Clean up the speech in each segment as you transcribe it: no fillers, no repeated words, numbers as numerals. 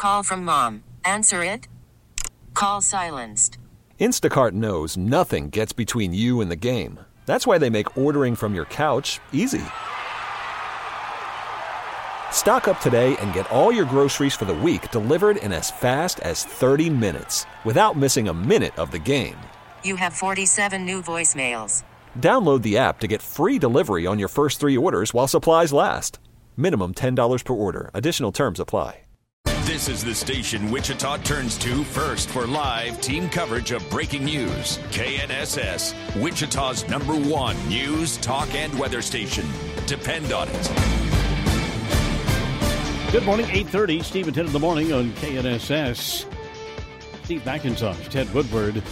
call from mom. Answer it. Call silenced. Instacart knows nothing gets between you and the game. That's why they make ordering from your couch easy. Stock up today and get all your groceries for the week delivered in as fast as 30 minutes without missing a minute of the game. You have 47 new voicemails. Download the app to get free delivery on your first 3 orders while supplies last. Minimum $10 per order. Additional terms apply. This is the station Wichita turns to first for live team coverage of breaking news. KNSS, Wichita's #1 news, talk, and weather station. Depend on it. Good morning, 8:30. Steve and Ted in the morning on KNSS. Steve McIntosh, Ted Woodward.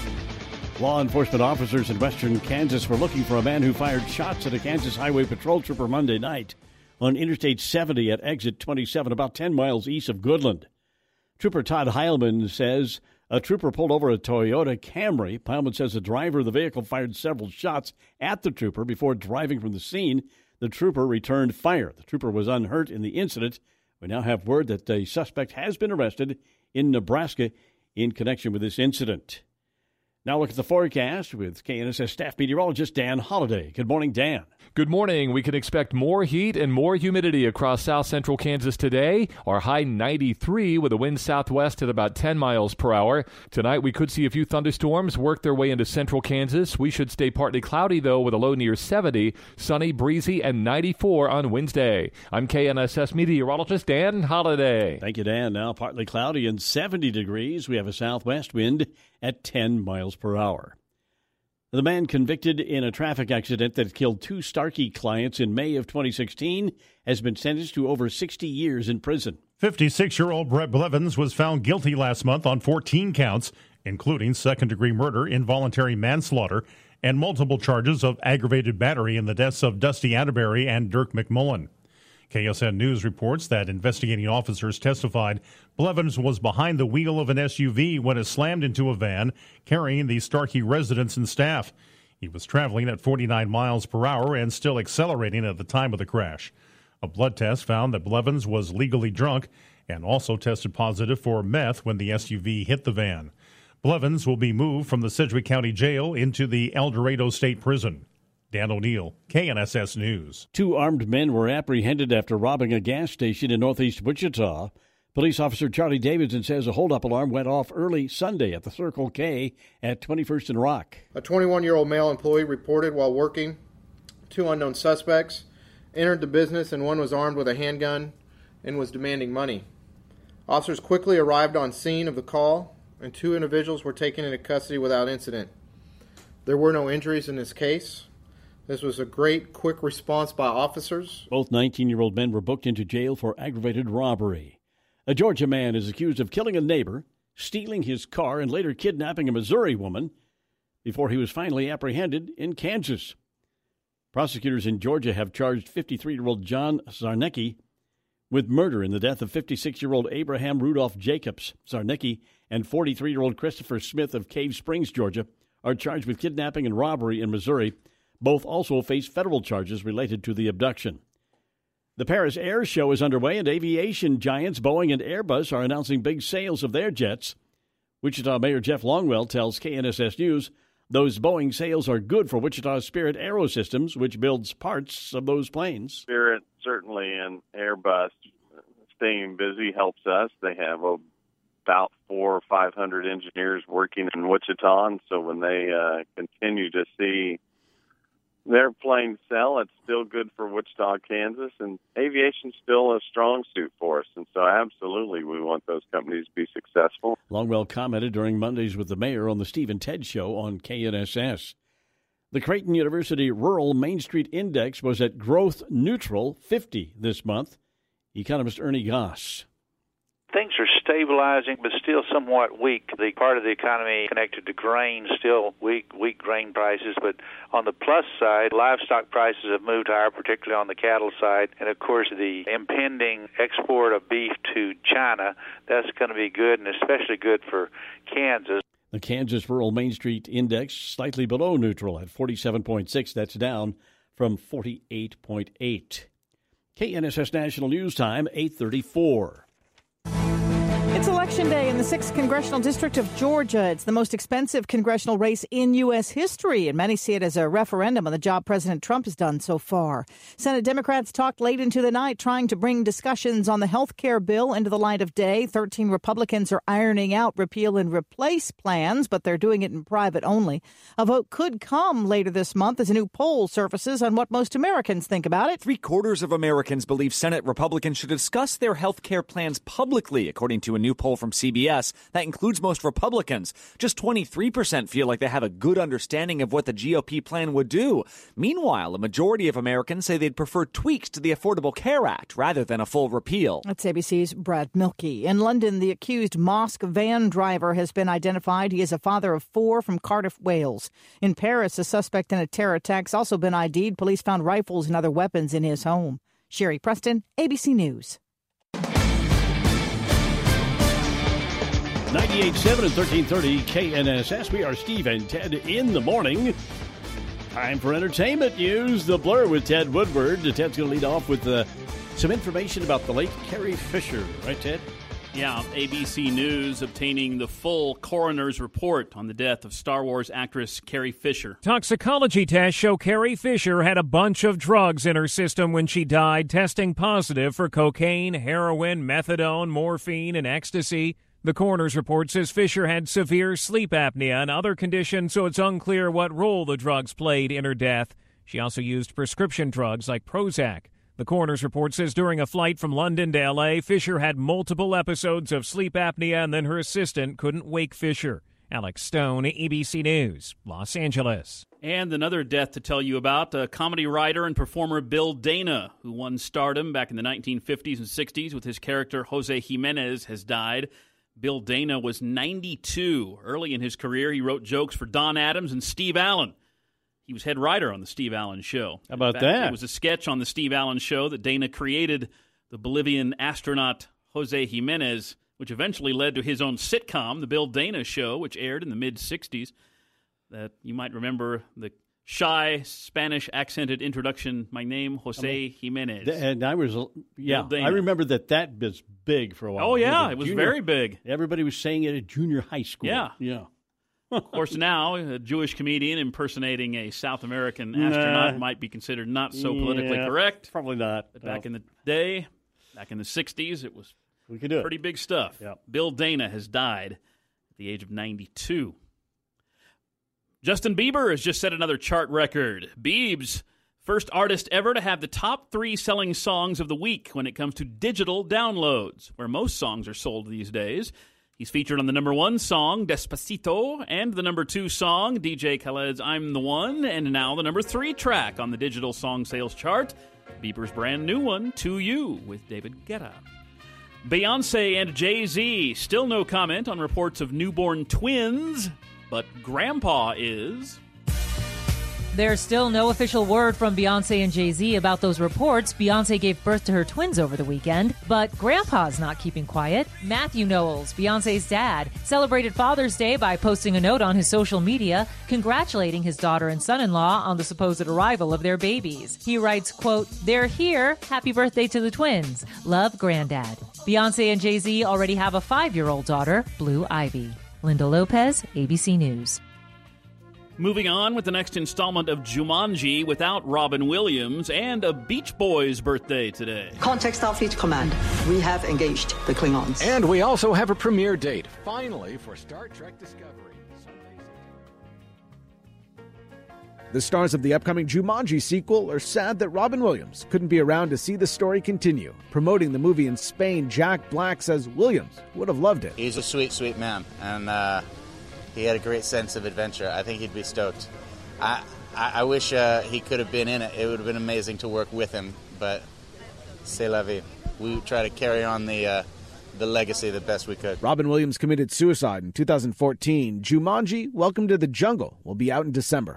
Law enforcement officers in western Kansas were looking for a man who fired shots at a Kansas Highway Patrol trooper Monday night on Interstate 70 at exit 27, about 10 miles east of Goodland. Trooper Todd Heilman says a trooper pulled over a Toyota Camry. Heilman says the driver of the vehicle fired several shots at the trooper before driving from the scene. The trooper returned fire. The trooper was unhurt in the incident. We now have word that the suspect has been arrested in Nebraska in connection with this incident. Now look at the forecast with KNSS staff meteorologist Dan Holliday. Good morning, Dan. Good morning. We can expect more heat and more humidity across south central Kansas today. Our high 93 with a wind southwest at about 10 miles per hour. Tonight we could see a few thunderstorms work their way into central Kansas. We should stay partly cloudy, though, with a low near 70, sunny, breezy, and 94 on Wednesday. I'm KNSS meteorologist Dan Holliday. Thank you, Dan. Now partly cloudy and 70 degrees. We have a southwest wind at 10 miles per hour. The man convicted in a traffic accident that killed 2 Starkey clients in May of 2016 has been sentenced to over 60 years in prison. 56-year-old Brett Blevins was found guilty last month on 14 counts, including second-degree murder, involuntary manslaughter, and multiple charges of aggravated battery in the deaths of Dusty Atterbury and Dirk McMullen. KSN News reports that investigating officers testified Blevins was behind the wheel of an SUV when it slammed into a van carrying the Starkey residents and staff. He was traveling at 49 miles per hour and still accelerating at the time of the crash. A blood test found that Blevins was legally drunk and also tested positive for meth when the SUV hit the van. Blevins will be moved from the Sedgwick County Jail into the El Dorado State Prison. Dan O'Neill, KNSS News. 2 armed men were apprehended after robbing a gas station in northeast Wichita. Police officer Charlie Davidson says a hold-up alarm went off early Sunday at the Circle K at 21st and Rock. A 21-year-old male employee reported while working 2 unknown suspects entered the business, and one was armed with a handgun and was demanding money. Officers quickly arrived on scene of the call, and 2 individuals were taken into custody without incident. There were no injuries in this case. This was a great, quick response by officers. Both 19-year-old men were booked into jail for aggravated robbery. A Georgia man is accused of killing a neighbor, stealing his car, and later kidnapping a Missouri woman before he was finally apprehended in Kansas. Prosecutors in Georgia have charged 53-year-old John Zarnecki with murder in the death of 56-year-old Abraham Rudolph Jacobs. Zarnecki and 43-year-old Christopher Smith of Cave Springs, Georgia, are charged with kidnapping and robbery in Missouri. Both also face federal charges related to the abduction. The Paris Air Show is underway, and aviation giants Boeing and Airbus are announcing big sales of their jets. Wichita Mayor Jeff Longwell tells KNSS News those Boeing sales are good for Wichita's Spirit Aerosystems, which builds parts of those planes. Spirit, certainly, and Airbus staying busy helps us. They have about 400 or 500 engineers working in Wichita, and so when they continue to see their planes sell, it's still good for Wichita, Kansas, and aviation's still a strong suit for us. And so absolutely we want those companies to be successful. Longwell commented during Mondays with the Mayor on the Steve and Ted Show on KNSS. The Creighton University Rural Main Street Index was at growth neutral 50 this month. Economist Ernie Goss. Things are stabilizing, but still somewhat weak. The part of the economy connected to grain, still weak grain prices. But on the plus side, livestock prices have moved higher, particularly on the cattle side. And, of course, the impending export of beef to China, that's going to be good, and especially good for Kansas. The Kansas Rural Main Street Index slightly below neutral at 47.6. That's down from 48.8. KNSS National News Time, 8:34. It's Election Day in the 6th Congressional District of Georgia. It's the most expensive congressional race in U.S. history, and many see it as a referendum on the job President Trump has done so far. Senate Democrats talked late into the night trying to bring discussions on the health care bill into the light of day. 13 Republicans are ironing out repeal and replace plans, but they're doing it in private only. A vote could come later this month as a new poll surfaces on what most Americans think about it. 3/4 of Americans believe Senate Republicans should discuss their health care plans publicly, according to a new poll from CBS. That includes most Republicans. Just 23% feel like they have a good understanding of what the GOP plan would do. Meanwhile, a majority of Americans say they'd prefer tweaks to the Affordable Care Act rather than a full repeal. That's ABC's Brad Milkey. In London, the accused mosque van driver has been identified. He is a father of 4 from Cardiff, Wales. In Paris, a suspect in a terror attack has also been ID'd. Police found rifles and other weapons in his home. Sherry Preston, ABC News. 98.7 and 1330 KNSS. We are Steve and Ted in the morning. Time for entertainment news. The Blur with Ted Woodward. Ted's going to lead off with some information about the late Carrie Fisher. Right, Ted? Yeah, ABC News obtaining the full coroner's report on the death of Star Wars actress Carrie Fisher. Toxicology tests show Carrie Fisher had a bunch of drugs in her system when she died, testing positive for cocaine, heroin, methadone, morphine, and ecstasy. The coroner's report says Fisher had severe sleep apnea and other conditions, so it's unclear what role the drugs played in her death. She also used prescription drugs like Prozac. The coroner's report says during a flight from London to L.A., Fisher had multiple episodes of sleep apnea and then her assistant couldn't wake Fisher. Alex Stone, ABC News, Los Angeles. And another death to tell you about, comedy writer and performer Bill Dana, who won stardom back in the 1950s and 60s with his character Jose Jimenez, has died. Bill Dana was 92. Early in his career, he wrote jokes for Don Adams and Steve Allen. He was head writer on the Steve Allen Show. How about that? It was a sketch on the Steve Allen Show that Dana created the Bolivian astronaut Jose Jimenez, which eventually led to his own sitcom, The Bill Dana Show, which aired in the mid-'60s. That you might remember the shy, Spanish-accented introduction, my name, Jose Jimenez. And I was, I remember that was big for a while. Oh, yeah, it was very big. Everybody was saying it at junior high school. Yeah. Of course, now, a Jewish comedian impersonating a South American astronaut might be considered not so politically correct. Probably not. But back in the day, back in the 60s, it was pretty big stuff. Yep. Bill Dana has died at the age of 92. Justin Bieber has just set another chart record. Biebs, first artist ever to have the top 3 selling songs of the week when it comes to digital downloads, where most songs are sold these days. He's featured on the number 1 song, Despacito, and the number 2 song, DJ Khaled's I'm the One, and now the number 3 track on the digital song sales chart, Bieber's brand new one, To You, with David Guetta. Beyonce and Jay-Z, still no comment on reports of newborn twins, but Grandpa is... There's still no official word from Beyonce and Jay-Z about those reports. Beyonce gave birth to her twins over the weekend, but Grandpa's not keeping quiet. Matthew Knowles, Beyonce's dad, celebrated Father's Day by posting a note on his social media congratulating his daughter and son-in-law on the supposed arrival of their babies. He writes, quote, "They're here. Happy birthday to the twins. Love, Granddad." Beyonce and Jay-Z already have a 5-year-old daughter, Blue Ivy. Linda Lopez, ABC News. Moving on with the next installment of Jumanji without Robin Williams and a Beach Boys birthday today. Contact Starfleet Command. We have engaged the Klingons. And we also have a premiere date, finally, for Star Trek Discovery. The stars of the upcoming Jumanji sequel are sad that Robin Williams couldn't be around to see the story continue. Promoting the movie in Spain, Jack Black says Williams would have loved it. He's a sweet, sweet man, and he had a great sense of adventure. I think he'd be stoked. I wish he could have been in it. It would have been amazing to work with him, but c'est la vie. We try to carry on the legacy the best we could. Robin Williams committed suicide in 2014. Jumanji, Welcome to the Jungle, will be out in December.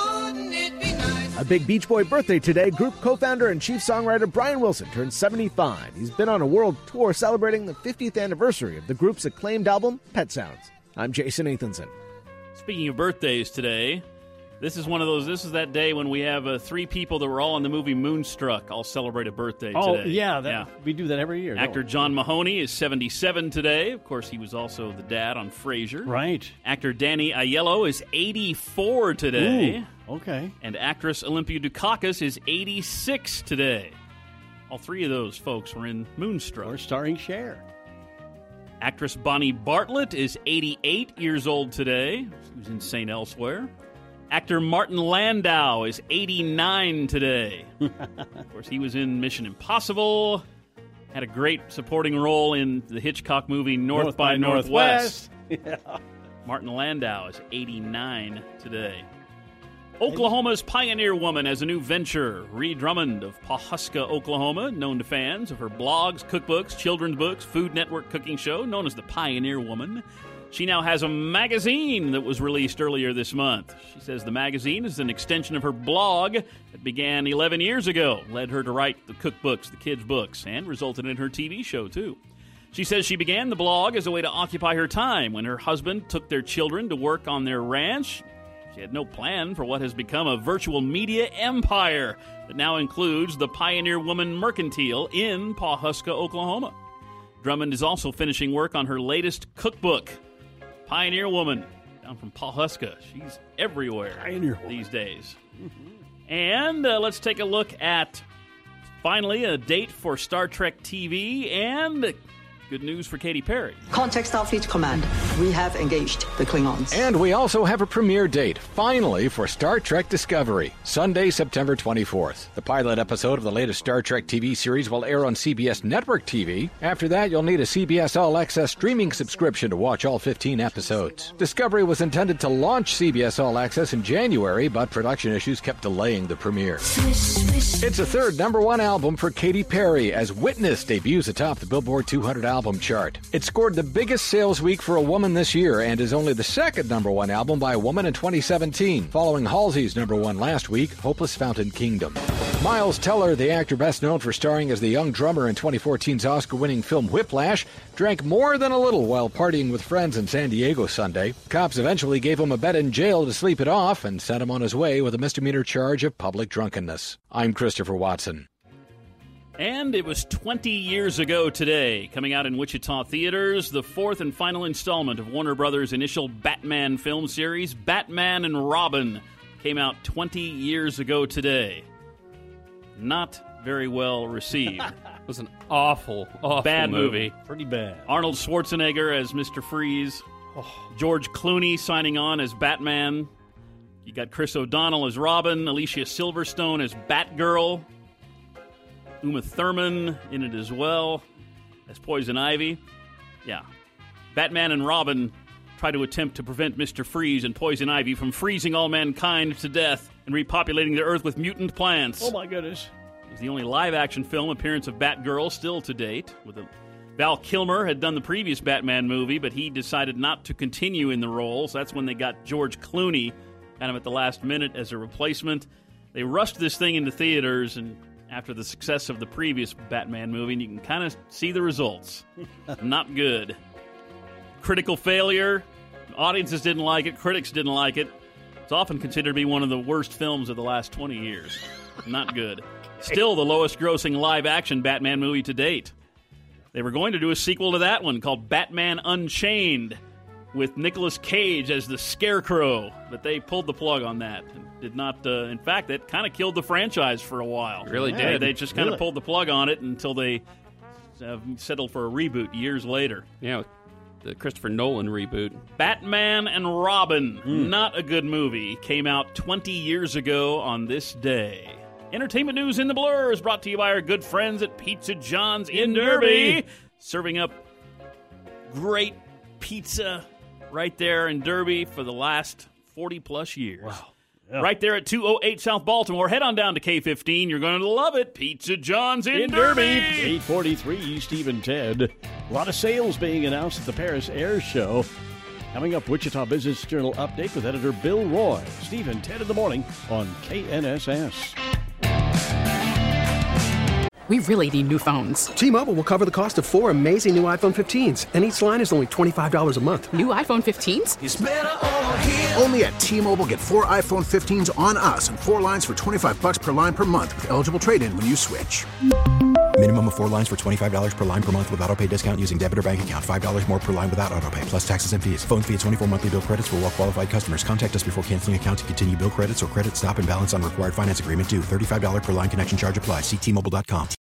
A big Beach Boy birthday today. Group co-founder and chief songwriter Brian Wilson turned 75. He's been on a world tour celebrating the 50th anniversary of the group's acclaimed album, Pet Sounds. I'm Jason Nathanson. Speaking of birthdays today, This is This is that day when we have 3 people that were all in the movie Moonstruck all celebrate a birthday today. Oh, yeah, we do that every year. Actor John Mahoney is 77 today. Of course, he was also the dad on Frasier. Right. Actor Danny Aiello is 84 today. Ooh, okay. And actress Olympia Dukakis is 86 today. All 3 of those folks were in Moonstruck. Or starring Cher. Actress Bonnie Bartlett is 88 years old today. She was in St. Elsewhere. Actor Martin Landau is 89 today. Of course, he was in Mission Impossible. Had a great supporting role in the Hitchcock movie North by Northwest. Yeah. Martin Landau is 89 today. Oklahoma's pioneer woman has a new venture. Ree Drummond of Pawhuska, Oklahoma, known to fans of her blogs, cookbooks, children's books, Food Network cooking show, known as the Pioneer Woman. She now has a magazine that was released earlier this month. She says the magazine is an extension of her blog that began 11 years ago, led her to write the cookbooks, the kids' books, and resulted in her TV show, too. She says she began the blog as a way to occupy her time when her husband took their children to work on their ranch. She had no plan for what has become a virtual media empire that now includes the Pioneer Woman Mercantile in Pawhuska, Oklahoma. Drummond is also finishing work on her latest cookbook, Pioneer Woman, down from Pawhuska. She's everywhere these days. And let's take a look at, finally, a date for Star Trek TV and good news for Katy Perry. Contact Starfleet Command. We have engaged the Klingons. And we also have a premiere date, finally, for Star Trek Discovery, Sunday, September 24th. The pilot episode of the latest Star Trek TV series will air on CBS Network TV. After that, you'll need a CBS All Access streaming subscription to watch all 15 episodes. Discovery was intended to launch CBS All Access in January, but production issues kept delaying the premiere. It's a third #1 album for Katy Perry as Witness debuts atop the Billboard 200 album chart. It scored the biggest sales week for a woman this year and is only the second #1 album by a woman in 2017, following Halsey's #1 last week, Hopeless Fountain Kingdom. Miles Teller, the actor best known for starring as the young drummer in 2014's Oscar-winning film Whiplash, drank more than a little while partying with friends in San Diego Sunday. Cops eventually gave him a bed in jail to sleep it off and sent him on his way with a misdemeanor charge of public drunkenness. I'm Christopher Watson. And it was 20 years ago today, coming out in Wichita theaters, the 4th and final installment of Warner Brothers' initial Batman film series, Batman and Robin, came out 20 years ago today. Not very well received. It was an awful bad movie. Pretty bad. Arnold Schwarzenegger as Mr. Freeze. George Clooney signing on as Batman. You got Chris O'Donnell as Robin, Alicia Silverstone as Batgirl, Uma Thurman in it as well as Poison Ivy. Yeah. Batman and Robin try to attempt to prevent Mr. Freeze and Poison Ivy from freezing all mankind to death and repopulating the Earth with mutant plants. Oh, my goodness. It's the only live-action film appearance of Batgirl still to date. Val Kilmer had done the previous Batman movie, but he decided not to continue in the role, so that's when they got George Clooney kind of at the last minute as a replacement. They rushed this thing into theaters, and after the success of the previous Batman movie, and you can kind of see the results. Not good. Critical failure. Audiences didn't like it. Critics didn't like it. It's often considered to be one of the worst films of the last 20 years. Not good. Still the lowest grossing live-action Batman movie to date. They were going to do a sequel to that one called Batman Unchained with Nicolas Cage as the Scarecrow, but they pulled the plug on that. Did not, in fact, that kind of killed the franchise for a while. It really did. They just kind of pulled the plug on it until they settled for a reboot years later. Yeah, the Christopher Nolan reboot. Batman and Robin, not a good movie, came out 20 years ago on this day. Entertainment news in the blur is brought to you by our good friends at Pizza John's in Derby. Serving up great pizza right there in Derby for the last 40-plus years. Wow. Yeah. Right there at 208 South Baltimore. Head on down to K15. You're going to love it. Pizza John's in Derby. 843, Steve and Ted. A lot of sales being announced at the Paris Air Show. Coming up, Wichita Business Journal update with editor Bill Roy. Steve and Ted in the morning on KNSS. We really need new phones. T-Mobile will cover the cost of 4 amazing new iPhone 15s, and each line is only $25 a month. New iPhone 15s? It's better over here. Only at T-Mobile, get 4 iPhone 15s on us and 4 lines for $25 per line per month with eligible trade-in when you switch. Minimum of 4 lines for $25 per line per month with autopay discount using debit or bank account. $5 more per line without autopay, plus taxes and fees. Phone fee at 24 monthly bill credits for well-qualified customers. Contact us before canceling account to continue bill credits or credit stop and balance on required finance agreement due. $35 per line connection charge applies. See T-Mobile.com.